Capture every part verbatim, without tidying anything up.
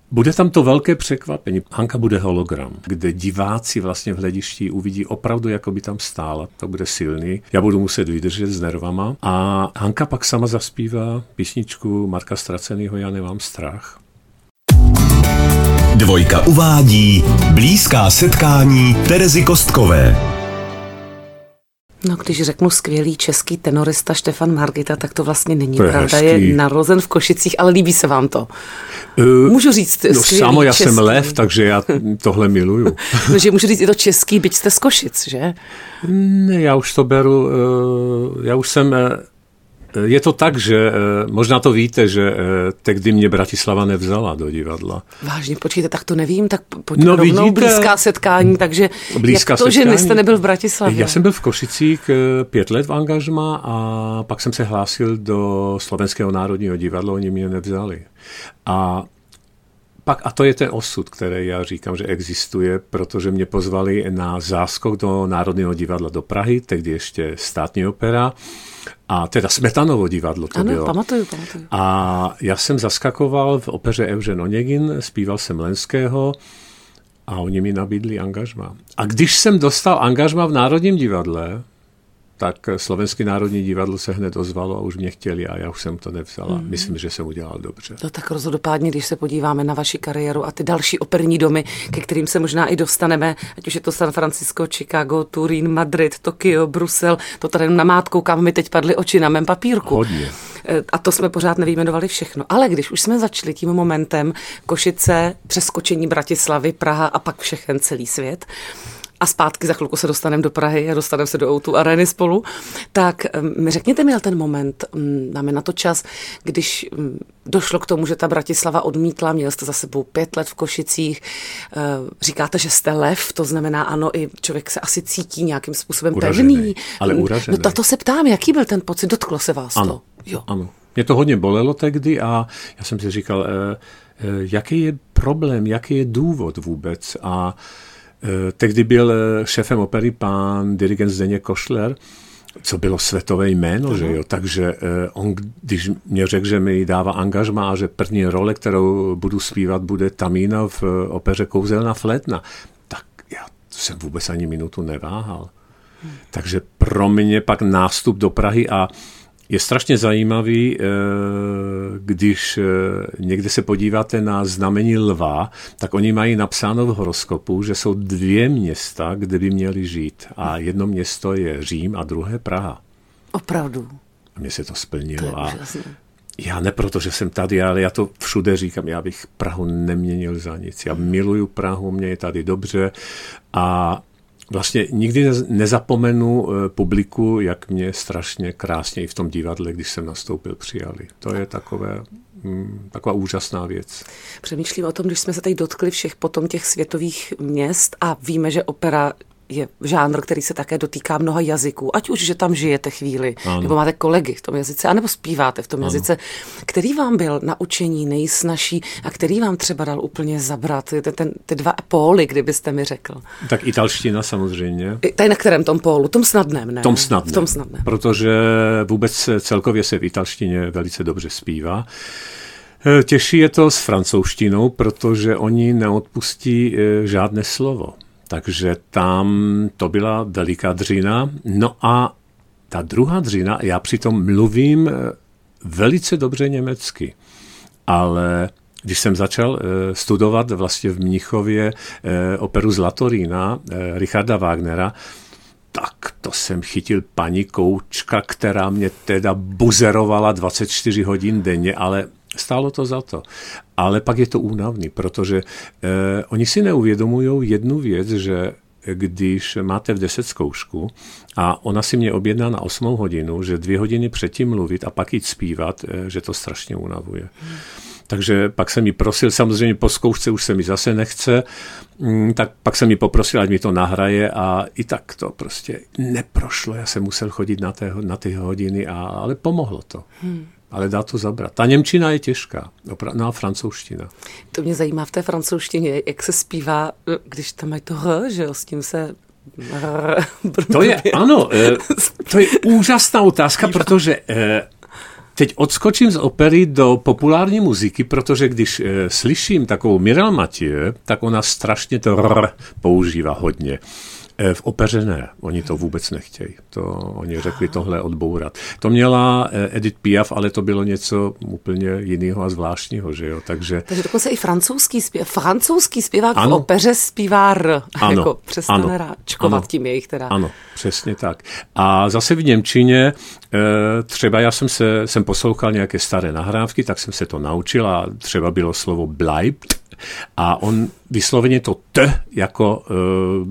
Bude tam to velké překvapení. Hanka bude hologram, kde diváci vlastně v hledišti uvidí opravdu, jako by tam stála. To bude silný. Já budu muset vydržet s nervama. A Hanka pak sama zaspívá písničku Marka Stracenýho Já nemám strach. Dvojka uvádí blízká setkání Terezy Kostkové. No, když řeknu skvělý český tenorista Štefan Margita, tak to vlastně není to je pravda. hezký. Je narozen v Košicích, ale líbí se vám to. Uh, můžu říct no, skvělý samo já český. jsem lev, takže já tohle miluju. No, že můžu říct i to český, byť jste z Košic, že? Ne, já už to beru, já už jsem... Je to tak, že možná to víte, že tehdy mě Bratislava nevzala do divadla. Vážně, počkejte, tak to nevím, tak pojďme no, rovnou vidíte, blízká setkání, takže blízká jak to, setkání. že jste nebyl v Bratislavě? Já jsem byl v Košicích pět let v angažmá a pak jsem se hlásil do Slovenského národního divadla, oni mě nevzali. A pak, a to je ten osud, který já říkám, že existuje, protože mě pozvali na záskok do Národního divadla do Prahy, tehdy ještě Státní opera, a teda Smetanovo divadlo to ano, bylo. Ano, pamatuju, pamatuju. A já jsem zaskakoval v opeře Evžen Onegin, zpíval jsem Lenského a oni mi nabídli angažmá. A když jsem dostal angažmá v Národním divadle, tak Slovenské národní divadlo se hned ozvalo a už mě chtěli a já už jsem to nevzala. Mm. Myslím, že jsem udělal dobře. No tak rozhodopádně, když se podíváme na vaši kariéru a ty další operní domy, ke kterým se možná i dostaneme, ať už je to San Francisco, Chicago, Turín, Madrid, Tokio, Brusel, to tady na mátkou, kam mi teď padly oči na mém papírku. Hodně. A to jsme pořád nevyjmenovali všechno. Ale když už jsme začali tím momentem Košice, přeskočení Bratislavy, Praha a pak všechen celý svět, a zpátky za chvilku se dostaneme do Prahy a dostaneme se do O dva Areny spolu, tak mi řekněte mi ten moment, máme na to čas, když došlo k tomu, že ta Bratislava odmítla, měl jste za sebou pět let v Košicích, říkáte, že jste lev, to znamená ano, i člověk se asi cítí nějakým způsobem uražený, pevný. Ale uražený. No to se ptám, jaký byl ten pocit, dotklo se vás ano, to? Jo. Ano, mě to hodně bolelo tehdy a já jsem si říkal, eh, eh, jaký je problém, jaký je důvod vůbec a tehdy byl šéfem opery pán dirigent Zdeněk Košler, co bylo světové jméno, že jo, takže on, když mě řekl, že mi dává angažmá a že první role, kterou budu zpívat, bude Tamína v opeře Kouzelná flétna, tak já jsem vůbec ani minutu neváhal. Hmm. Takže pro mě pak nástup do Prahy a je strašně zajímavý, když někde se podíváte na znamení lva, tak oni mají napsáno v horoskopu, že jsou dvě města, kde by měli žít. A jedno město je Řím a druhé Praha. Opravdu. A mně se to splnilo. To a já ne proto, že jsem tady, ale já to všude říkám, já bych Prahu neměnil za nic. Já miluju Prahu, mě je tady dobře a vlastně nikdy nezapomenu publiku, jak mě strašně krásně i v tom divadle, když jsem nastoupil, přijali. To je takové, mm, taková úžasná věc. Přemýšlím o tom, když jsme se tady dotkli všech potom těch světových měst a víme, že opera je žánr, který se také dotýká mnoha jazyků. Ať už, že tam žijete chvíli, ano. nebo máte kolegy v tom jazyce, anebo zpíváte v tom ano. jazyce. Který vám byl na učení nejsnažší a který vám třeba dal úplně zabrat? Ten, ten, ty dva póly, kdybyste mi řekl. Tak italština samozřejmě. Tady na kterém tom pólu? Tom snadném, ne? Tom snadném. V tom snadném. Protože vůbec celkově se v italštině velice dobře zpívá. Těžší je to s francouzštinou, protože oni neodpustí žádné slovo. Takže tam to byla veliká dřina. No a ta druhá dřina, já přitom mluvím velice dobře německy, ale když jsem začal studovat vlastně v Mnichově operu Zlatorína Richarda Wagnera, tak to jsem chytil paní koučka, která mě teda buzerovala dvacet čtyři hodin denně, ale stálo to za to. Ale pak je to únavný, protože eh, oni si neuvědomují jednu věc, že když máte v deset zkoušku a ona si mě objedná na osmou hodinu, že dvě hodiny předtím mluvit a pak jít zpívat, eh, že to strašně unavuje. Hmm. Takže pak jsem mi prosil, samozřejmě po zkoušce už se mi zase nechce, tak pak jsem mi poprosil, ať mi to nahraje a i tak to prostě neprošlo. Já jsem musel chodit na, té, na ty hodiny, a, ale pomohlo to. Hmm. Ale dá to zabrat. Ta němčina je těžká, no a francouzština. To mě zajímá v té francouzštině, jak se zpívá, když tam mají to h, že jo, s tím se... To je, ano, to je úžasná otázka, protože teď odskočím z opery do populární muziky, protože když e, slyším takovou Mireille Mathieu, tak ona strašně to rr používá hodně. E, v opeře ne, oni to vůbec nechtějí. To, oni řekli tohle odbourat. To měla e, Edith Piaf, ale to bylo něco úplně jiného a zvláštního, že jo, takže... Takže dokonce i francouzský zpěvák, francouzský zpěvák v opeře zpívá r, ano, jako přestane ráčkovat tím jejich teda. Ano, přesně tak. A zase v němčině, e, třeba já jsem se, jsem poslouchal nějaké staré nahrávky, tak jsem se to naučil a třeba bylo slovo bleibt a on vysloveně to t jako e,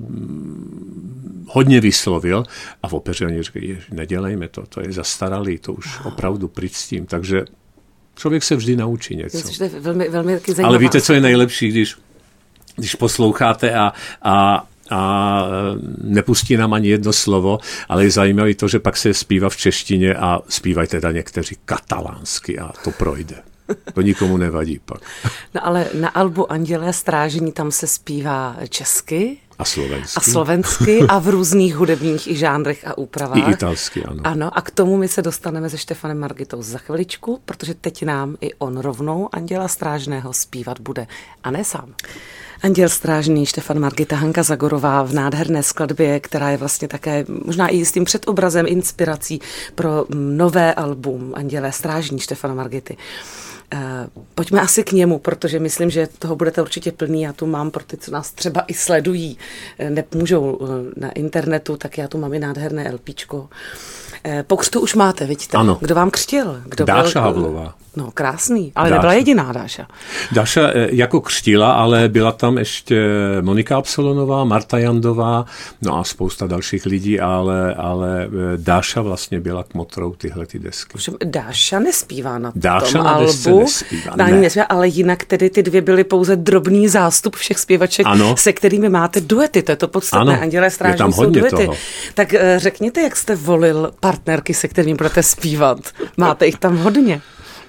hodně vyslovil a v opeře oni říkají, nedělejme to, to je zastaralý, to už opravdu pryč s tím, takže člověk se vždy naučí něco. To je velmi, velmi zajímavá. Ale víte, co je nejlepší, když, když posloucháte a, a a nepustí nám ani jedno slovo, ale je zajímavé to, že pak se zpívá v češtině a zpívají teda někteří katalánsky a to projde. To nikomu nevadí pak. No ale na albu Andělé strážní tam se zpívá česky. A slovensky. A slovensky a v různých hudebních i žánrech a úpravách. I italsky, ano. Ano, a k tomu my se dostaneme se Štefanem Margitou za chviličku, protože teď nám i on rovnou Anděla strážného zpívat bude. A ne sám. Anděl strážný, Štefan Margita, Hanka Zagorová v nádherné skladbě, která je vlastně také možná i s tím předobrazem, inspirací pro nové album Andělé strážní Štefana Margity. Pojďme asi k němu, protože myslím, že toho budete určitě plný. Já tu mám pro ty, co nás třeba i sledují, nepůžou na internetu, tak já tu mám i nádherné LPčko. Po křtu už máte, vidíte? Ano. Kdo vám křtil? Kdo Dáša byl, Havlová. No, krásný, ale Dáša. Nebyla jediná Dáša. Dáša jako křtila, ale byla tam ještě Monika Absolonová, Marta Jandová, no a spousta dalších lidí, ale, ale Dáša vlastně byla kmotrou tyhle ty desky. Všem Dáša nespívá na Dáša tom na albu. Nespívá, ne. ne. nespívá, ale jinak tedy ty dvě byly pouze drobný zástup všech zpěvaček, ano. se kterými máte duety. To je to podstatné. Ano, Andělé strážní je tam jsou hodně duety. toho. Tak řekněte, jak jste volil partnerky, se kterými budete zpívat. Máte jich tam hodně.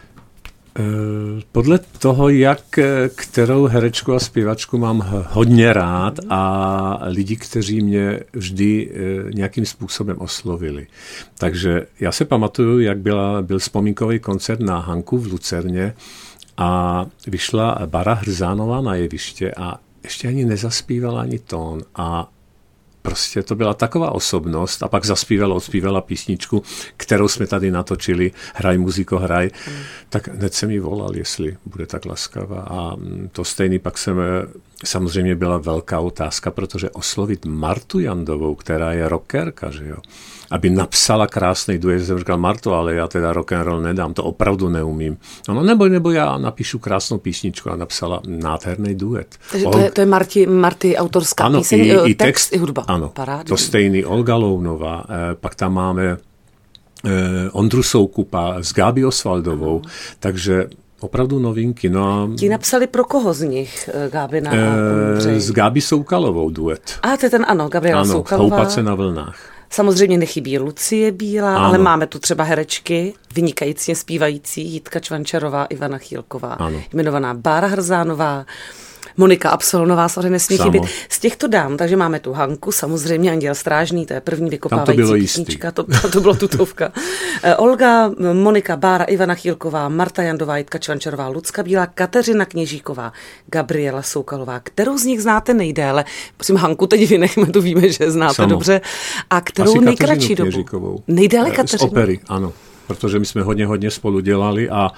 Podle toho, jak kterou herečku a zpěvačku mám hodně rád a lidi, kteří mě vždy nějakým způsobem oslovili. Takže já se pamatuju, jak byla, byl vzpomínkový koncert na Hanku v Lucerně a vyšla Bára Hrzánová na jeviště a ještě ani nezaspívala ani tón a prostě to byla taková osobnost a pak zaspívala, odspívala písničku, kterou jsme tady natočili, Hraj muziko, hraj, mm. tak hned jsem ji volal, jestli bude tak laskavá a to stejný pak jsem, samozřejmě byla velká otázka, protože oslovit Martu Jandovou, která je rockerka, že jo, aby napsala krásný duet, jsem říkal, Marto, ale já teda rock and roll nedám, to opravdu neumím. No neboj, nebo já napíšu krásnou písničku a napsala nádherný duet. Takže to je, to je Marti, Marty autorská ano, píseň, i, i text, text i hudba. Ano, parádní. To stejný Olga Lounová, eh, pak tam máme eh, Ondru Soukupa s Gábi Osvaldovou, ano. Takže opravdu novinky. No, ti napsali pro koho z nich, Gábina a eh, s Gábi Soukalovou duet. A to je ten, ano, Gabriela ano, Soukalová. Houpat se na vlnách. Samozřejmě nechybí Lucie Bílá, ano. Ale máme tu třeba herečky, vynikajícně zpívající, Jitka Čvančarová, Ivana Chýlková, ano. Jmenovaná Bára Hrzánová, Monika Absolonová, samozřejmě nesmí chybět. Z těchto dám, takže máme tu Hanku, samozřejmě Anděl strážný, to je první vykopávající písnička, to, to, to bylo tutovka. Olga, Monika, Bára, Ivana Chýlková, Marta Jandová, Jitka Čvančarová, Lucka Bílá, Kateřina Kněžíková, Gabriela Soukalová. Kterou z nich znáte nejdéle? Prosím, Hanku teď vynechme, tu víme, že znáte Samo. dobře. A kterou asi nejkratší dobu? Kněžíkovou. Nejdéle Kateřinu? Z opery, ano. Protože my jsme hodně, hodně spolu dělali a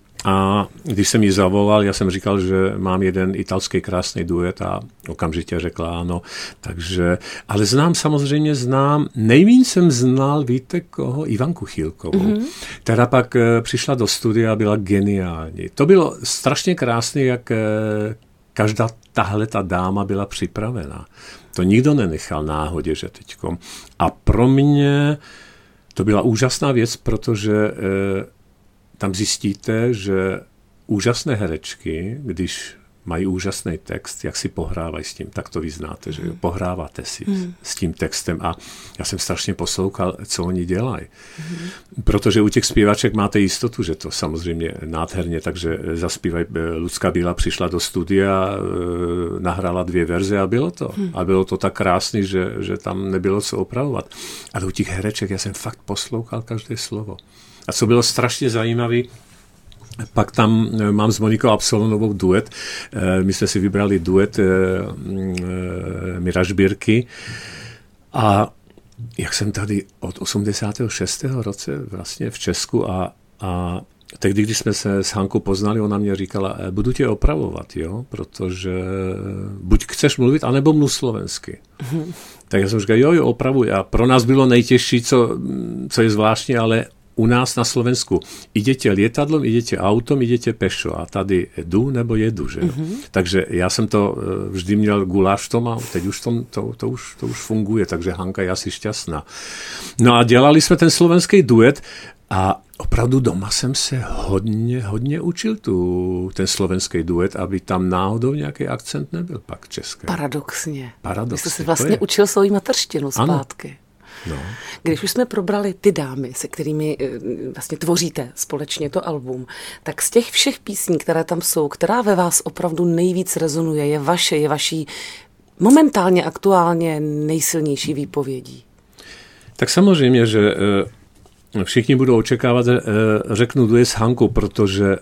A když jsem ji zavolal, já jsem říkal, že mám jeden italský krásný duet a okamžitě řekla ano. Takže, ale znám, samozřejmě znám, nejvíc jsem znal, víte koho? Ivanku Chýlkovou, mm-hmm. která pak přišla do studia a byla geniální. To bylo strašně krásné, jak každá tahle ta dáma byla připravena. To nikdo nenechal náhodě, že teďkom. A pro mě to byla úžasná věc, protože tam zjistíte, že úžasné herečky, když mají úžasný text, jak si pohrávají s tím, tak to vyznáte, že jo? Pohráváte si mm. s tím textem a já jsem strašně poslouchal, co oni dělají. Mm. Protože u těch zpěvaček máte jistotu, že to samozřejmě nádherně, takže zaspívají, Lucka Bílá přišla do studia, nahrála dvě verze a bylo to. Mm. A bylo to tak krásný, že, že tam nebylo co opravovat. Ale u těch hereček já jsem fakt poslouchal každé slovo. A co bylo strašně zajímavé, pak tam mám s Monikou Absolonovou duet. My jsme si vybrali duet Mira Žbírky. A jak jsem tady od osmdesátého šestého roce vlastně v Česku a, a tehdy, když jsme se s Hankou poznali, ona mě říkala, budu tě opravovat, jo, protože buď chceš mluvit, anebo mluv slovensky. Mm. Tak já jsem říkal, jo, jo, opravuj. A pro nás bylo nejtěžší, co, co je zvláštní, ale u nás na Slovensku idete lietadlom, idete autom, idete pešo a tady jdu nebo jedu, že? Mm-hmm. Takže já jsem to vždy měl guláš v tom a teď už tom, to, to, už, to už funguje, takže Hanka je asi šťastná. No a dělali jsme ten slovenský duet a opravdu doma jsem se hodně, hodně učil tu, ten slovenský duet, aby tam náhodou nějaký akcent nebyl pak český. Paradoxně. Paradoxně. Vy jste si vlastně učil svou mateřštinu zpátky. Ano. No. Když už jsme probrali ty dámy, se kterými vlastně tvoříte společně to album, tak z těch všech písní, které tam jsou, která ve vás opravdu nejvíc rezonuje, je vaše, je vaší momentálně, aktuálně nejsilnější výpovědí? Tak samozřejmě, že všichni budou očekávat, řeknu duet s Hankou, protože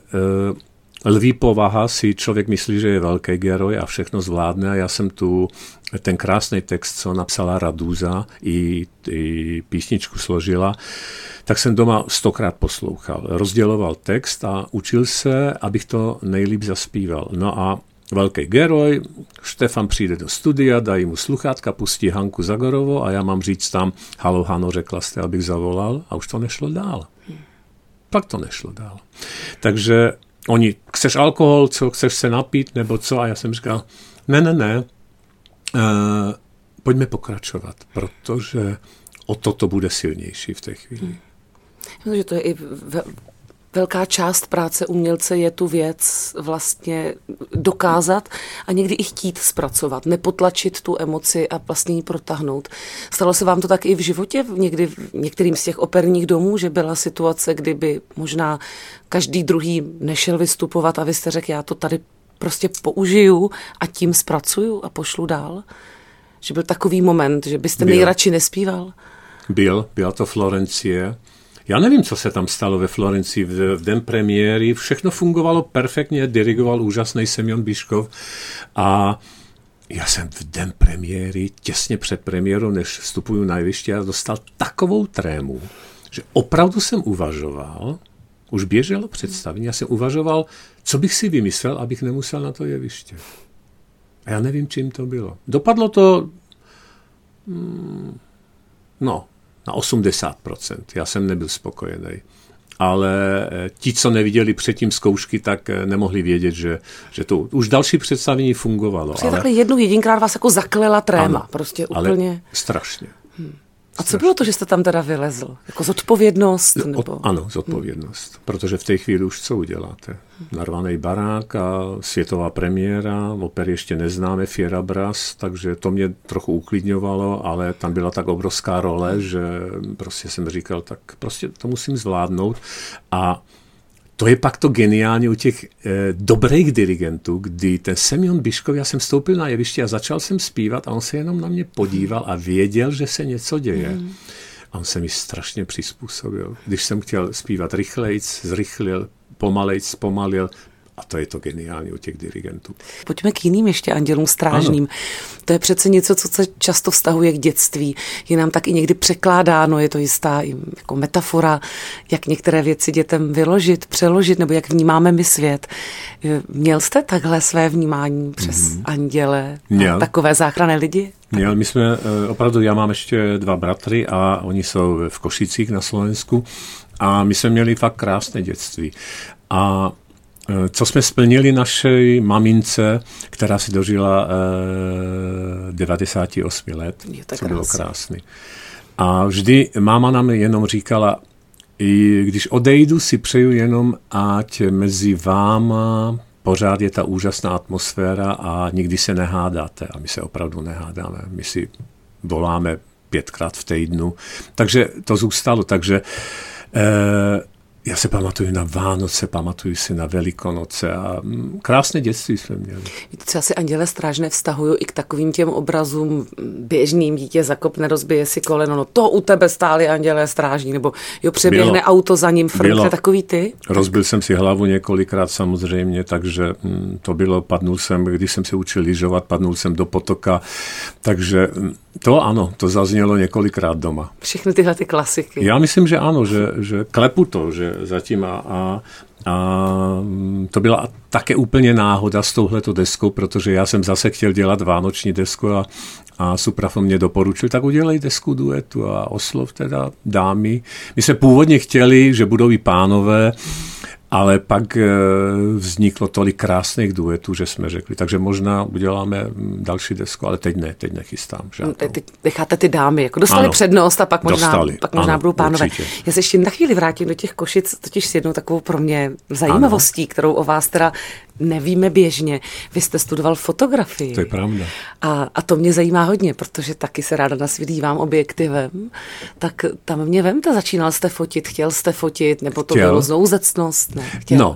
lví povaha si člověk myslí, že je velký geroj a všechno zvládne a já jsem tu ten krásný text, co napsala Radúza i, i písničku složila, tak jsem doma stokrát poslouchal. Rozděloval text a učil se, abych to nejlíp zaspíval. No a velký geroj, Štefan přijde do studia, dají mu sluchátka, pustí Hanku Zagorovou a já mám říct tam, halo Hano, řekla jste, abych zavolal a už to nešlo dál. Pak to nešlo dál. Takže oni, chceš alkohol, co, chceš se napít, nebo co? A já jsem říkal, ne, ne, ne, uh, pojďme pokračovat, protože o to to bude silnější v té chvíli. Hmm. Že to je i ve, velká část práce umělce je tu věc vlastně dokázat a někdy i chtít zpracovat, nepotlačit tu emoci a vlastně ji protáhnout. Stalo se vám to tak i v životě, někdy v některým z těch operních domů, že byla situace, kdyby možná každý druhý nešel vystupovat a vy jste řekl, já to tady prostě použiju a tím zpracuju a pošlu dál? Že byl takový moment, že byste byl. nejradši nespíval? Byl, byla to Florencie. Já nevím, co se tam stalo ve Florencii v, v den premiéry. Všechno fungovalo perfektně, dirigoval úžasný Semjon Biškov a já jsem v den premiéry, těsně před premiérou, než vstupuju na jeviště, já dostal takovou trému, že opravdu jsem uvažoval, už běželo představení, já jsem uvažoval, co bych si vymyslel, abych nemusel na to jeviště. A já nevím, čím to bylo. Dopadlo to, hmm, no, na osmdesát procent. Já jsem nebyl spokojený. Ale ti, co neviděli předtím zkoušky, tak nemohli vědět, že, že to už další představení fungovalo. Prostě ale takhle jednou jedinkrát vás jako zaklela tréma. Ano, prostě úplně. Ale strašně. Hmm. A co bylo to, že jste tam teda vylezl? Jako zodpovědnost? Nebo? Od, ano, zodpovědnost. Hmm. Protože v té chvíli už co uděláte? Narvaný barák a světová premiéra, opery ještě neznáme, Fierabras, takže to mě trochu uklidňovalo, ale tam byla tak obrovská role, že prostě jsem říkal, tak prostě to musím zvládnout. A to je pak to geniální u těch eh, dobrých dirigentů, kdy ten Semjon Biškov, já jsem vstoupil na jeviště a začal jsem zpívat a on se jenom na mě podíval a věděl, že se něco děje. Mm. A on se mi strašně přizpůsobil. Když jsem chtěl zpívat rychlejc, zrychlil, pomalejc, zpomalil. A to je to geniální u těch dirigentů. Pojďme k jiným ještě andělům strážným. Ano. To je přece něco, co se často vztahuje k dětství. Je nám tak i někdy překládáno, je to jistá jako metafora, jak některé věci dětem vyložit, přeložit, nebo jak vnímáme my svět. Měl jste takhle své vnímání přes mm. anděle a takové záchranné lidi? Měl, my jsme opravdu, já mám ještě dva bratry a oni jsou v Košicích na Slovensku a my jsme měli fakt krásné dětství. A co jsme splnili naší mamince, která si dožila eh, devadesát osm let, co krásný. Bylo krásný. A vždy máma nám jenom říkala, i když odejdu, si přeju jenom, ať mezi váma pořád je ta úžasná atmosféra a nikdy se nehádáte. A my se opravdu nehádáme. My si voláme pětkrát v týdnu. Takže to zůstalo. Takže eh, Já se pamatuju na Vánoce, pamatuju si na Velikonoce a krásné dětství jsme měli. Víte, co asi Anděle strážné vztahují i k takovým těm obrazům běžným, dítě zakopne, rozbije si koleno, no to u tebe stáli Anděle strážní, nebo jo, přeběhne bylo, auto za ním, frkne, takový ty? Rozbil jsem si hlavu několikrát samozřejmě, takže hm, to bylo, padnul jsem, když jsem se učil lyžovat, padnul jsem do potoka, takže to ano, to zaznělo několikrát doma. Všechny tyhle ty klasiky. Já myslím, že ano, že, že klepu to, že zatím a, a, a to byla také úplně náhoda s touhleto deskou, protože já jsem zase chtěl dělat vánoční desku a, a Suprafon mě doporučil, tak udělej desku duetu a oslov teda dámy. My jsme původně chtěli, že budou i pánové, ale pak vzniklo tolik krásných duetů, že jsme řekli, takže možná uděláme další desku, ale teď ne, teď nechystám. No, teď necháte ty dámy, jako dostali ano, přednost a pak možná, dostali, pak možná ano, budou pánové. Určitě. Já se ještě na chvíli vrátím do těch Košic, totiž s jednou takovou pro mě zajímavostí, ano. kterou o vás teda nevíme běžně. Vy jste studoval fotografii. To je pravda. A, a to mě zajímá hodně, protože taky se ráda nasvědívám objektivem. Tak tam mě vemte, začínal jste fotit, chtěl jste fotit, nebo to chtěl. Bylo znouzectnost? Ne, chtěl. No,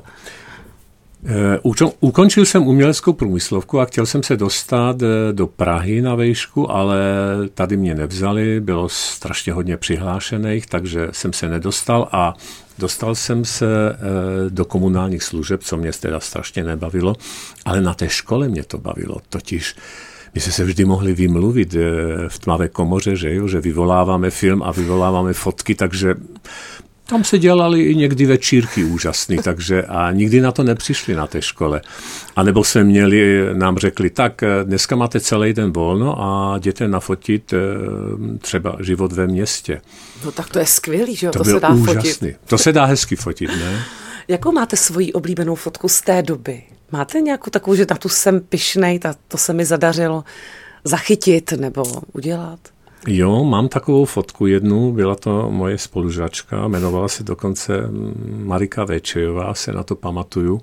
e, ukončil jsem uměleckou průmyslovku a chtěl jsem se dostat do Prahy na vejšku, ale tady mě nevzali, bylo strašně hodně přihlášených, takže jsem se nedostal a dostal jsem se do komunálních služeb, co mě teda strašně nebavilo, ale na té škole mě to bavilo. Totiž my jsme se vždy mohli vymluvit v tmavé komoře, že, jo, že vyvoláváme film a vyvoláváme fotky, takže tam se dělali i někdy večírky úžasný, takže a nikdy na to nepřišli na té škole. A nebo jsme měli, nám řekli, tak dneska máte celý den volno a jděte nafotit třeba život ve městě. No tak to je skvělý, že jo, to, to se dá úžasný. fotit. To se dá hezky fotit, ne? Jakou máte svoji oblíbenou fotku z té doby? Máte nějakou takovou, že na tu jsem pyšnej, ta, to se mi zadařilo zachytit nebo udělat? Jo, mám takovou fotku jednu, byla to moje spolužačka, jmenovala se dokonce Marika Véčejová, se na to pamatuju.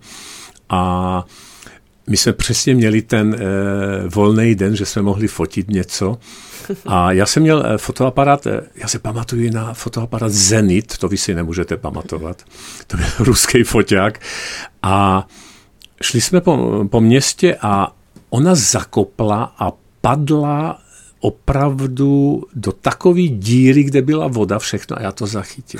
A my jsme přesně měli ten eh, volný den, že jsme mohli fotit něco. A já jsem měl eh, fotoaparát, eh, já se pamatuju na fotoaparát Zenit, to vy si nemůžete pamatovat. To byl ruský foťák. A šli jsme po, po městě a ona zakopla a padla opravdu do takové díry, kde byla voda, všechno a já to zachytil.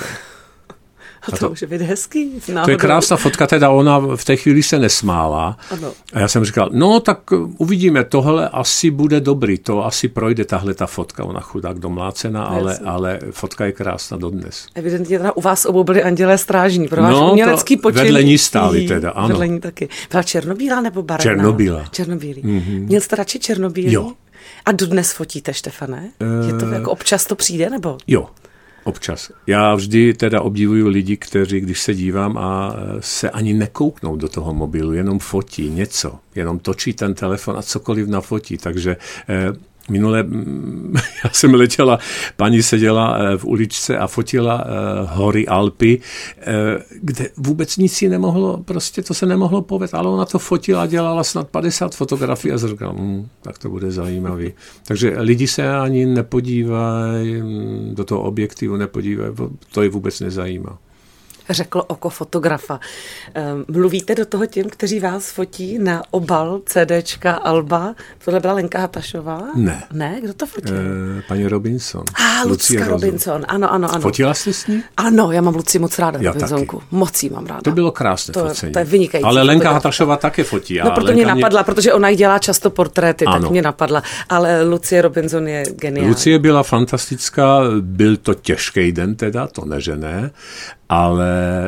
A to, to může být hezký. Náhodou. To je krásná fotka, teda ona v té chvíli se nesmála. Ano. A já jsem říkal, no tak uvidíme, tohle asi bude dobrý, to asi projde tahle ta fotka, ona chudák domlácená, ale, ale fotka je krásná dodnes. Evidentně teda u vás obou byli Andělé strážní, pro váš no, umělecký počin. Vedle ní stáli teda, ano. Vedle ní taky. Byla černobílá nebo barevná? Černobílá. Černobílý. Mm-hmm. Měl jste radši černobílý? Jo. A dodnes fotíte, Štefane? Uh, Je to jako občas to přijde, nebo? Jo. Občas. Já vždy teda obdivuju lidi, kteří, když se dívám a se ani nekouknou do toho mobilu, jenom fotí něco, jenom točí ten telefon a cokoliv nafotí. Takže eh, minule já jsem letěla, paní seděla v uličce a fotila eh, hory Alpy, eh, kde vůbec nic si nemohlo, prostě to se nemohlo povést, ale ona to fotila, dělala snad padesát fotografií a říkala, hm, tak to bude zajímavý. Takže lidi se ani nepodívají do toho objektivu, nepodívají, to je vůbec nezajímá. Řekl oko fotografa. Mluvíte do toho těm, kteří vás fotí na obal CDčka Alba? Tohle byla Lenka Hatašová? Ne. Ne? Kdo to fotil? E, paní Robinson. A, ah, Lucka Robinson. Ano, ano, ano. Fotila jsi s ní? Ano, já mám Luci moc ráda. Já Robinsonku. taky. Moc jí mám ráda. To bylo krásné to, focení. To je vynikající. Ale Lenka fotografka. Hatašová také fotí. No, proto mě napadla, mě... protože ona jí dělá často portréty, ano. Tak mě napadla. Ale Lucie Robinson je geniální. Lucie byla fantastická, byl to těžký den teda, to nežené, ale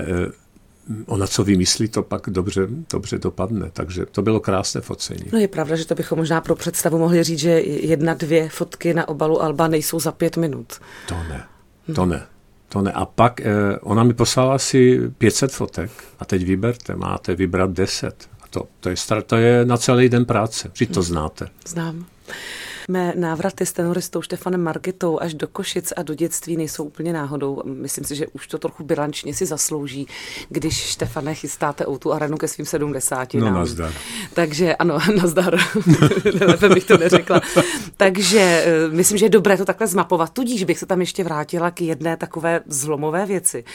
ona, co vymyslí, to pak dobře, dobře dopadne. Takže to bylo krásné focení. No je pravda, že to bychom možná pro představu mohli říct, že jedna, dvě fotky na obalu Alba nejsou za pět minut. To ne, to ne. To ne. A pak eh, ona mi poslala asi pět set fotek a teď vyberte, máte vybrat deset. A to, to, je, to je na celý den práce. Vždyť to znáte. Znám. Mé návraty s tenoristou Štefanem Margitou až do Košic a do dětství nejsou úplně náhodou. Myslím si, že už to trochu bilančně si zaslouží, když, Štefane, chystáte O dva Arenu ke svým sedmdesáti. No nazdar. Takže ano, nazdar. Lépe bych to neřekla. Takže myslím, že je dobré to takhle zmapovat. Tudíž bych se tam ještě vrátila k jedné takové zlomové věci.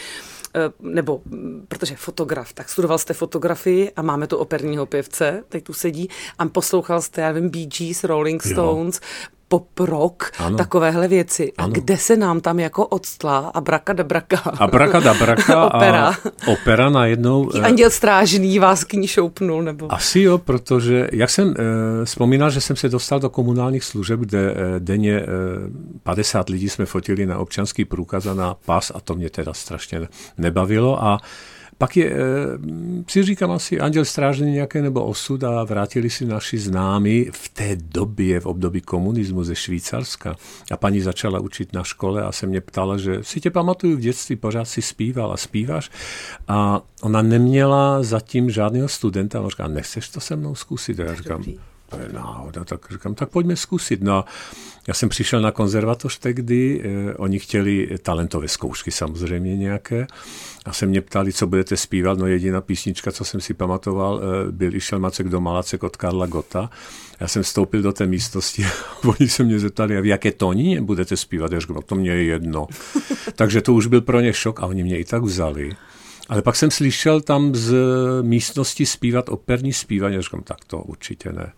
nebo protože fotograf, tak studoval jste fotografii a máme tu operního pěvce, teď tu sedí, a poslouchal jste, já vím, Bee Gees, Rolling Stones, jo. pop rock, ano. takovéhle věci. A ano. kde se nám tam jako odstla abrakadabraka? Abrakadabraka opera. A opera najednou. Anděl strážný vás k ní šoupnul, nebo? Asi jo, protože, jak jsem eh, vzpomínal, že jsem se dostal do komunálních služeb, kde eh, denně eh, padesát lidí jsme fotili na občanský průkaz a na pas a to mě teda strašně nebavilo a pak je, si říkám asi Anděl strážný nějaké nebo osud a vrátili si naši známí v té době, v období komunismu ze Švýcarska. A paní začala učit na škole a se mě ptala, že si tě pamatuju v dětství, pořád si zpíval a zpíváš. A ona neměla zatím žádného studenta a ona říká, nechceš to se mnou zkusit? A já říkám, to je náhoda, tak říkám, tak pojďme zkusit. No a já jsem přišel na konzervatoř tehdy, eh, oni chtěli talentové zkoušky samozřejmě nějaké a se mě ptali, co budete zpívat. No jediná písnička, co jsem si pamatoval, eh, byl Išel Macek do Malacek od Karla Gotta. Já jsem vstoupil do té místnosti a oni se mě zeptali, a v jaké tónině budete zpívat? Já říkám, no to mě je jedno. Takže to už byl pro ně šok a oni mě i tak vzali. Ale pak jsem slyšel tam z místnosti zpívat operní zpívání. Já říkám, tak to určitě ne.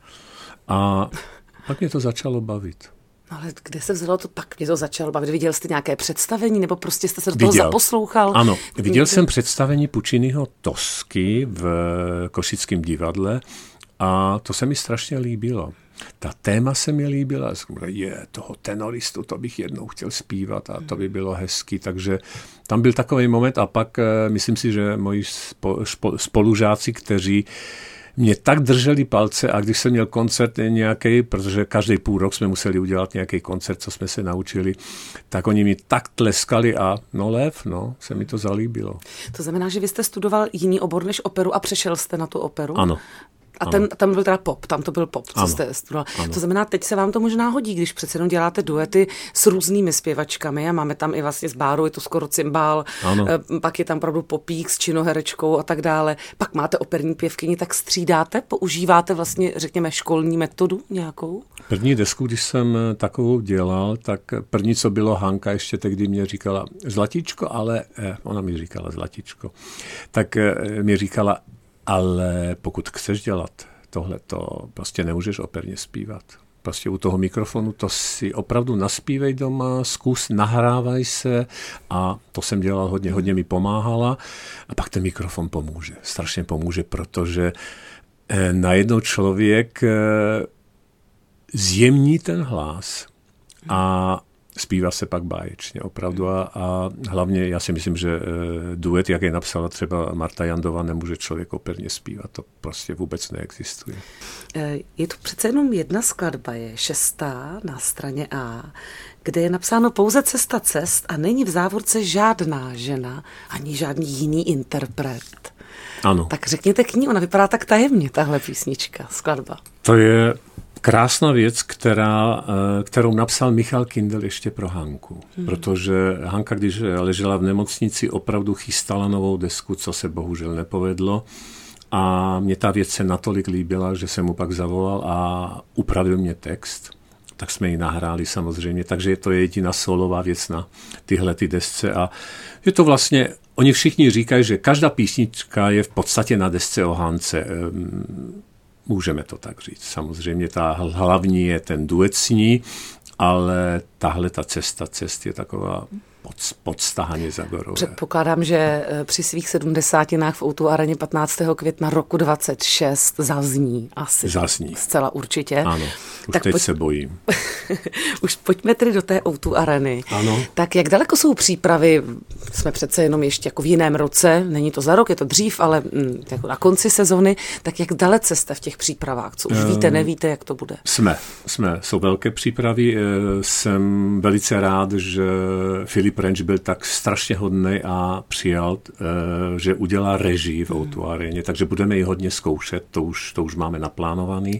A pak mě to začalo bavit. Ale kde se vzalo to, pak mě to začalo bavit? Viděl jste nějaké představení, nebo prostě jste se do toho viděl. zaposlouchal? Ano, viděl jsem představení Pucciniho Tosky v Košickém divadle a to se mi strašně líbilo. Ta téma se mi líbila, je, toho tenoristu, to bych jednou chtěl zpívat a to by bylo hezky, takže tam byl takový moment a pak myslím si, že moji spolužáci, kteří mě tak drželi palce a když jsem měl koncert nějaký, protože každý půl rok jsme museli udělat nějaký koncert, co jsme se naučili, tak oni mi tak tleskali a no lev, no, se mi to zalíbilo. To znamená, že vy jste studoval jiný obor než operu a přešel jste na tu operu? Ano. A ten, tam byl teda pop, tam to byl pop, co ano. jste studoval. To znamená, teď se vám to možná hodí, když přece jenom děláte duety s různými zpěvačkami a máme tam i vlastně z báru, je to skoro cymbál, ano. Pak je tam opravdu popík s činoherečkou a tak dále. Pak máte operní pěvkyni, tak střídáte, používáte vlastně, řekněme, školní metodu nějakou? První desku, když jsem takovou dělal, tak první, co bylo, Hanka ještě tehdy mě říkala Zlatíčko, ale eh, ona mi říkala Zlatíčko, tak eh, mi říkala, ale pokud chceš dělat tohle, to prostě nemůžeš operně zpívat. Prostě u toho mikrofonu to si opravdu naspívej doma, zkus, nahrávaj se a to jsem dělal hodně, hodně mi pomáhala a pak ten mikrofon pomůže, strašně pomůže, protože eh, najednou člověk eh, zjemní ten hlas a zpívá se pak báječně, opravdu. A, a hlavně já si myslím, že e, duet, jak je napsala třeba Marta Jandová, nemůže člověk operně zpívat. To prostě vůbec neexistuje. Je tu přece jenom jedna skladba, je šestá na straně A, kde je napsáno pouze Cesta cest a není v závorce žádná žena, ani žádný jiný interpret. Ano. Tak řekněte k ní, ona vypadá tak tajemně, tahle písnička, skladba. To je krásná věc, která, kterou napsal Michal Kindl ještě pro Hanku. Hmm. Protože Hanka, když ležela v nemocnici, opravdu chystala novou desku, co se bohužel nepovedlo. A mě ta věc se natolik líbila, že jsem mu pak zavolal a upravil mě text. Tak jsme ji nahráli samozřejmě. Takže je to jediná solová věc na tyhle ty desce. A je to vlastně, oni všichni říkají, že každá písnička je v podstatě na desce o Hance. Můžeme to tak říct. Samozřejmě ta hlavní je ten duet s ní, ale tahle ta cesta cest je taková pod, podstahaně Zagorové. Předpokládám, že při svých sedmdesátinách v ó dvě areně patnáctého května roku dvacet šest zazní asi. Zazní. Zcela určitě. Ano, už tak teď pojď... se bojím. Už pojďme tedy do té ó dvě areny. Ano. Tak jak daleko jsou přípravy? Jsme přece jenom ještě jako v jiném roce, není to za rok, je to dřív, ale hm, jako na konci sezony, tak jak dalece jste v těch přípravách? Co už um, víte, nevíte, jak to bude? Jsme, jsme, jsou velké přípravy. Jsem velice rád, že Filip Renč byl tak strašně hodnej a přijal, že udělá režii v ó dvě aréně, takže budeme ji hodně zkoušet, to už, to už máme naplánovaný.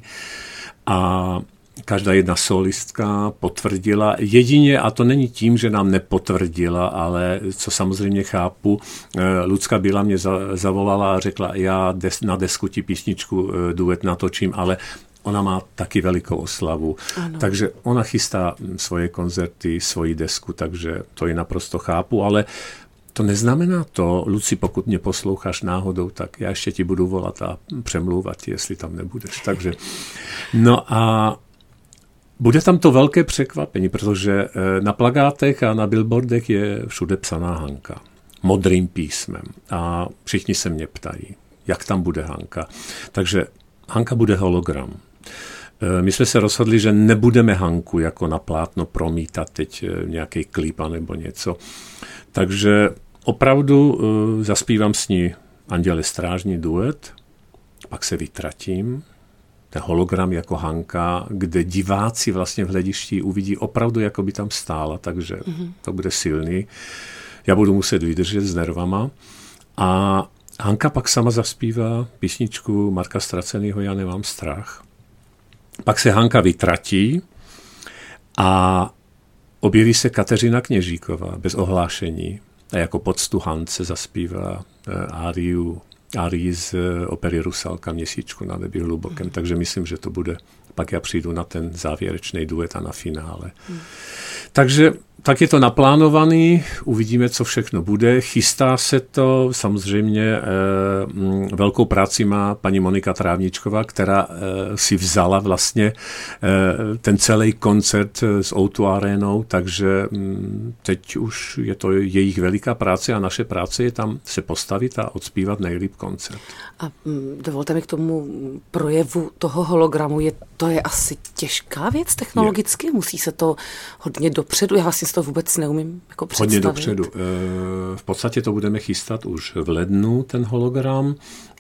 A každá jedna solistka potvrdila jedině, a to není tím, že nám nepotvrdila, ale co samozřejmě chápu, Lucka Bíla mě zavolala a řekla, já des, na desku ti písničku duet natočím, ale ona má taky velikou oslavu. Ano. Takže ona chystá svoje koncerty, svoji desku, takže to ji naprosto chápu, ale to neznamená to, Luci, pokud mě posloucháš náhodou, tak já ještě ti budu volat a přemlouvat, jestli tam nebudeš. Takže, no a bude tam to velké překvapení, protože na plakátech a na billboardech je všude psaná Hanka. Modrým písmem. A všichni se mě ptají, jak tam bude Hanka. Takže Hanka bude hologram. My jsme se rozhodli, že nebudeme Hanku jako na plátno promítat teď nějaký klip nebo něco. Takže opravdu zaspívám s ní Anděle strážní duet, pak se vytratím, ten hologram jako Hanka, kde diváci vlastně v hledišti uvidí opravdu, jako by tam stála, takže mm-hmm. to bude silný. Já budu muset vydržet s nervama. A Hanka pak sama zaspívá písničku Marka Stracenýho Já nemám strach. Pak se Hanka vytratí a objeví se Kateřina Kněžíková bez ohlášení a jako poctu Hance zaspívá áriu, árii z opery Rusalka Měsíčku na nebi hlubokém. Mm. Takže myslím, že to bude, pak já přijdu na ten závěrečný duet a na finále. Mm. Takže tak je to naplánovaný, uvidíme, co všechno bude. Chystá se to, samozřejmě e, m, velkou práci má paní Monika Trávničková, která e, si vzala vlastně e, ten celý koncert s ó dva Arenou, takže m, teď už je to jejich veliká práce a naše práce je tam se postavit a odspívat nejlíp koncert. A m, dovolte mi k tomu projevu toho hologramu, je, to je asi těžká věc technologicky, je. Musí se to hodně dopředu, já vlastně to vůbec neumím jako představit. Hodně dopředu. V podstatě to budeme chystat už v lednu, ten hologram.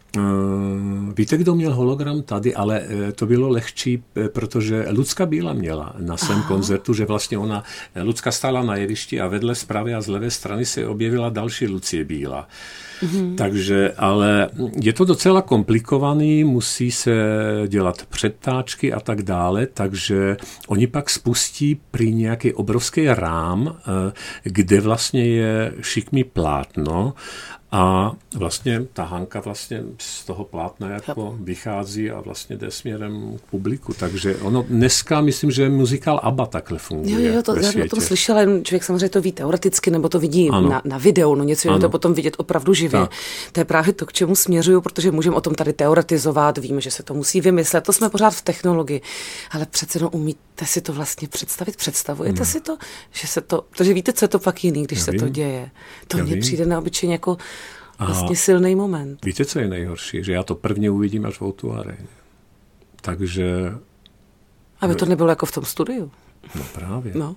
Víte, kdo měl hologram tady, ale to bylo lehčí, protože Lucka Bíla měla na svém Aha. koncertu, že vlastně ona, Lucka stála na jevišti a vedle z pravé a z levé strany se objevila další Lucie Bíla. Mm-hmm. Takže, ale je to docela komplikovaný, musí se dělat předtáčky a tak dále, takže oni pak spustí prý nějaký obrovský rám, kde vlastně je šikmý plátno a vlastně ta Hanka vlastně z toho plátna jako vychází a vlastně jde směrem k publiku. Takže ono dneska, myslím, že muzikál ABBA takhle funguje. Jo, jo, to, já o tom slyšela, člověk samozřejmě to ví teoreticky, nebo to vidí na, na videu, no něco je to potom vidět opravdu živě. Tak. To je právě to, k čemu směřuju, protože můžeme o tom tady teoretizovat, víme, že se to musí vymyslet, to jsme pořád v technologii, ale přece no umíte si to vlastně představit, představujete hmm. si to, že se to, protože víte, co je to pak jiný, když já se vím. to děje. To mně přijde neobyčejně jako vlastně silný moment. Víte, co je nejhorší? Že já to prvně uvidím až v ó dva Aréně. Takže... Aby to nebylo jako v tom studiu. No právě. No.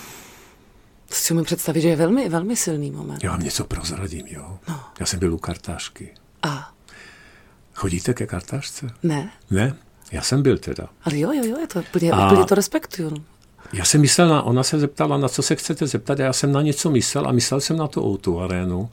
To si umím představit, že je velmi, velmi silný moment. Já vám něco prozradím, jo. No. Já jsem byl u kartářky. A? Chodíte ke kartářce? Ne. Ne? Já jsem byl teda. Ale jo, jo, jo, je to, úplně, úplně to respektuju. Já jsem myslel, na, ona se zeptala, na co se chcete zeptat, a já jsem na něco myslel a myslel jsem na tu ó dva Arénu.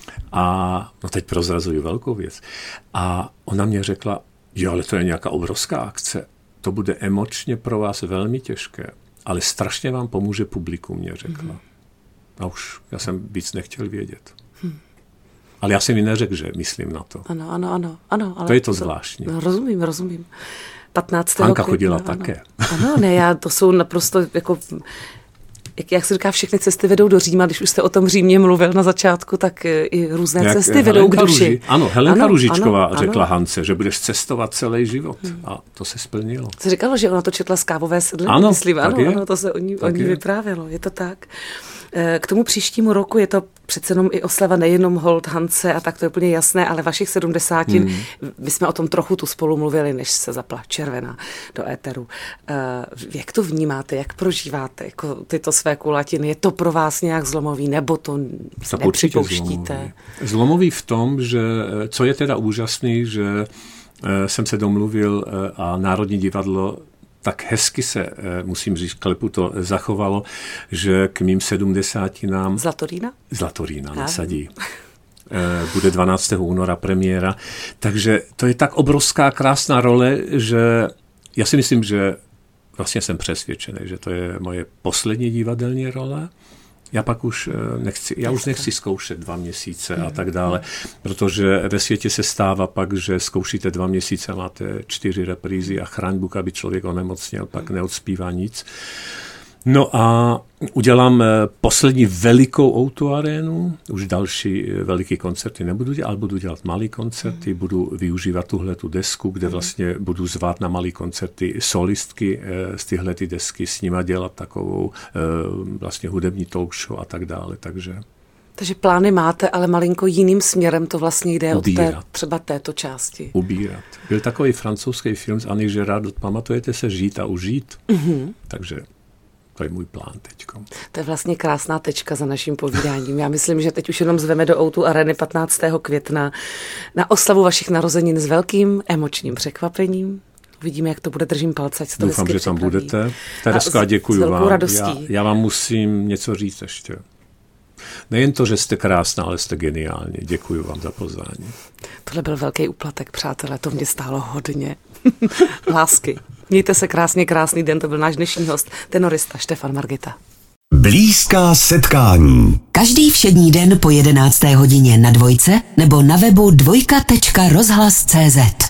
A no teď prozrazuju velkou věc. A ona mě řekla, jo, ale to je nějaká obrovská akce. To bude emočně pro vás velmi těžké, ale strašně vám pomůže publikum, mě řekla. Mm. A už já jsem víc nechtěl vědět. Hmm. Ale já jsem mi neřekl, že myslím na to. Ano, ano, ano. ano ale to je to zvláštní. No, rozumím, rozumím. patnáctého Hanka chodila ano. také. Ano, ne, já, to jsou naprosto jako... Jak, jak se říká, všechny cesty vedou do Říma, když už jste o tom Římě mluvil na začátku, tak i různé jak cesty vedou k duši. Ruži, ano, Helenka ano, Růžičková ano, řekla ano. Hance, že budeš cestovat celý život. Hmm. A to se splnilo. Se říkalo, že ona to četla z Kávové sedly, ano, myslím. Ano, je. ano, to se o ní, o ní vyprávělo. Je to tak. K tomu příštímu roku je to přece jenom i oslava nejenom hold Hance a tak to je úplně jasné, ale vašich sedmdesátin. Hmm. My jsme o tom trochu tu spolu mluvili, než se zapla červená do éteru. Jak to vnímáte, jak prožíváte jako tyto své kulatiny? Je to pro vás nějak zlomový, nebo to tak nepřipouštíte? Zlomový. zlomový v tom, že co je teda úžasný, že jsem se domluvil a Národní divadlo tak hezky se, musím říct, klepu to zachovalo, že k mým sedmdesátinám... Zlatorína? Zlatorína nasadí. Bude dvanáctého února premiéra. Takže to je tak obrovská, krásná role, že já si myslím, že vlastně jsem přesvědčený, že to je moje poslední divadelní role. Já pak už nechci, já už nechci zkoušet dva měsíce a tak dále, protože ve světě se stává pak, že zkoušíte dva měsíce, máte čtyři reprízy a chraň Bůh, aby člověk onemocněl, pak neodspívá nic. No a udělám poslední velikou ó dvě arénu, už další veliký koncerty nebudu dělat, ale budu dělat malý koncerty, budu využívat tuhle tu desku, kde vlastně budu zvát na malý koncerty solistky z tyhle ty desky, s nima dělat takovou vlastně hudební talk show a tak dále, takže... Takže plány máte, ale malinko jiným směrem to vlastně jde Ubírat. od té, třeba této části. Ubírat. Byl takový francouzský film s Annie Girardot, pamatujete se, Žít a užít? Mm-hmm. Takže to je můj plán teďko. To je vlastně krásná tečka za naším povídáním. Já myslím, že teď už jenom zveme do ó dvě Areny patnáctého května na oslavu vašich narozenin s velkým emočním překvapením. Uvidíme, jak to bude, držím palce, ať se to Doufám, že tam připraví. budete. Tereska, děkuji vám. Já, já vám musím něco říct ještě. Nejen to, že jste krásná, ale jste geniální. Děkuji vám za pozvání. Tohle byl velký úplatek, přátelé, to mě stálo hodně. Lásky. Mějte se krásně, krásný den, to byl náš dnešní host, tenorista Štefan Margita. Blízká setkání. Každý všední den po jedenácté hodině na Dvojce nebo na webu dvojka tečka rozhlas tečka cé zet.